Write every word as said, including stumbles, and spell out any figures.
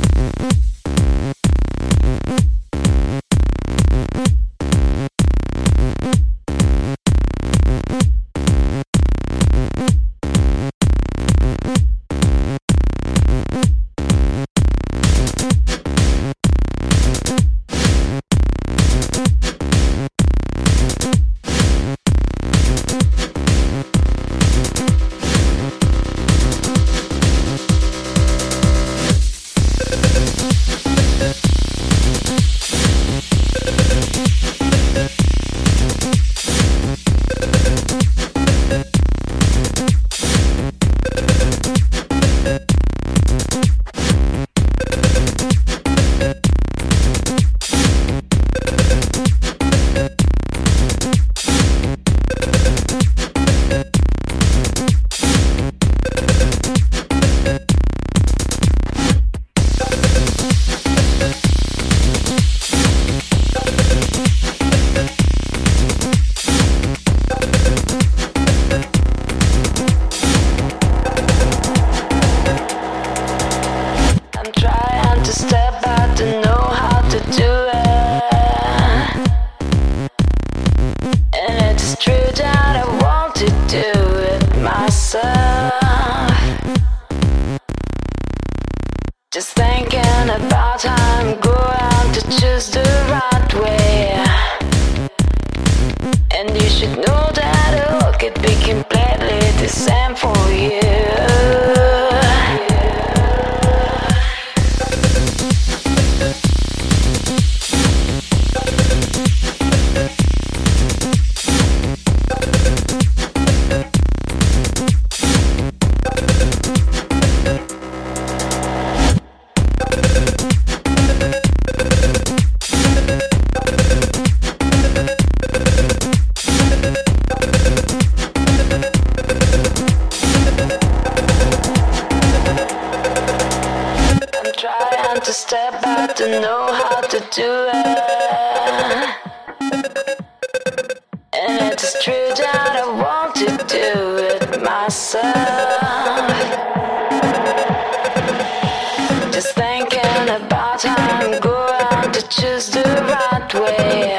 Just thinking about time, go out to choose the right way. And you should know that it could be completely the same for you. Trying to step out to know how to do it. And it's true that I want to do it myself. Just thinking about time, go out to choose the right way.